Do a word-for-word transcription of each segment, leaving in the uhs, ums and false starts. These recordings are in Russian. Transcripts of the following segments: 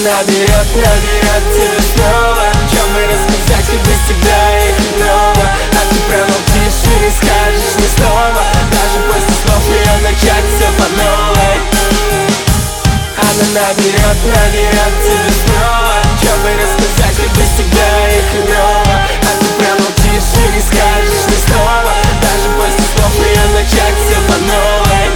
наберет, наберет тебя снова. Чем бы рассказать, как без тебя и хреново. А ты промолчишь и не скажешь ни слова. Даже после слов ее начать все по новой. Она наберет, наберет тебя снова. Чем бы рассказать, как без тебя и хреново. А ты промолчишь и не скажешь ни слова. Даже после слов ее начать все по новой.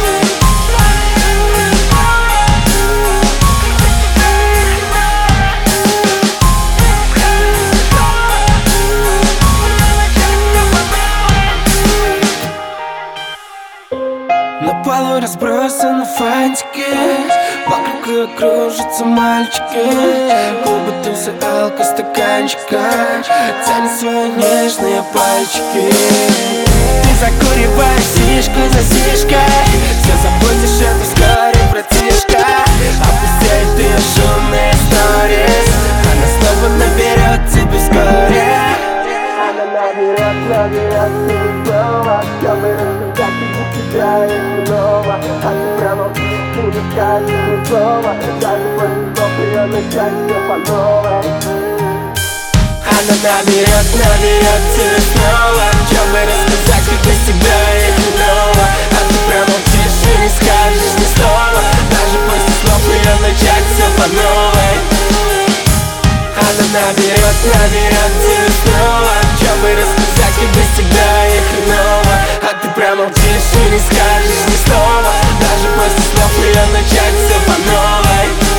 На полу разбросаны фантики, вокруг ее кружатся мальчики. Клубы, тусы, алка, стаканчика, тянет свои нежные пальчики. Ты закуриваешь сишку за сишкой, все забудешь, это вскоре, братишка. Опустеет ее шумные сторис, она снова наберет тебя вскоре. Она наберет, наберет тебя снова. Я бы рассказать, как тебя и хреново. А ты промолчишь, ты не скажешь ни слова. Даже после слов ее начать все по новой. Она наберет, наберет тебя снова. Чем бы рассказать, как без тебя и хреново. А ты промолчишь и не скажешь ни слова. Даже после слов ее начать все по новой. Она наберет, наберет тебя снова. Чем бы рассказать, как без тебя и хреново. А ты промолчишь и не скажешь ни слова. Даже после слов ее начать все по новой.